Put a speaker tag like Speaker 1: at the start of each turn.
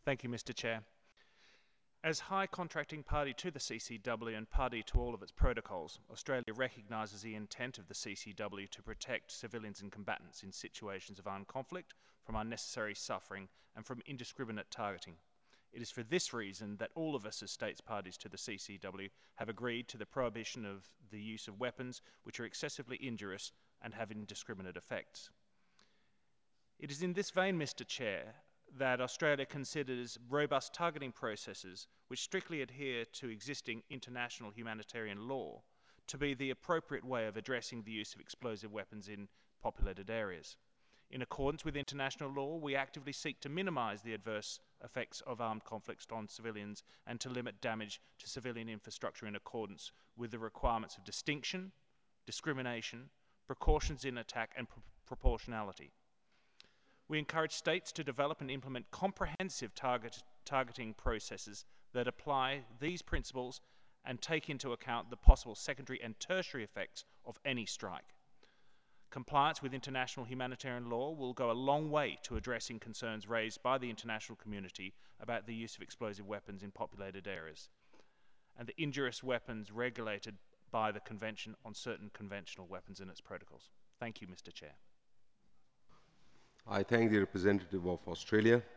Speaker 1: Thank you, Mr. Chair. As High Contracting Party to the CCW and party to all of its protocols, Australia recognises the intent of the CCW to protect civilians and combatants in situations of armed conflict from unnecessary suffering and from indiscriminate targeting. It is for this reason that all of us as states parties to the CCW have agreed to the prohibition of the use of weapons which are excessively injurious and have indiscriminate effects. It is in this vein, Mr. Chair, that Australia considers robust targeting processes which strictly adhere to existing international humanitarian law to be the appropriate way of addressing the use of explosive weapons in populated areas. In accordance with international law, we actively seek to minimise the adverse effects of armed conflicts on civilians and to limit damage to civilian infrastructure in accordance with the requirements of distinction, discrimination, precautions in attack and proportionality. We encourage states to develop and implement comprehensive targeting processes that apply these principles and take into account the possible secondary and tertiary effects of any strike. Compliance with international humanitarian law will go a long way to addressing concerns raised by the international community about the use of explosive weapons in populated areas and the injurious weapons regulated by the Convention on Certain Conventional Weapons and its protocols. Thank you, Mr. Chair.
Speaker 2: I thank the representative of Australia.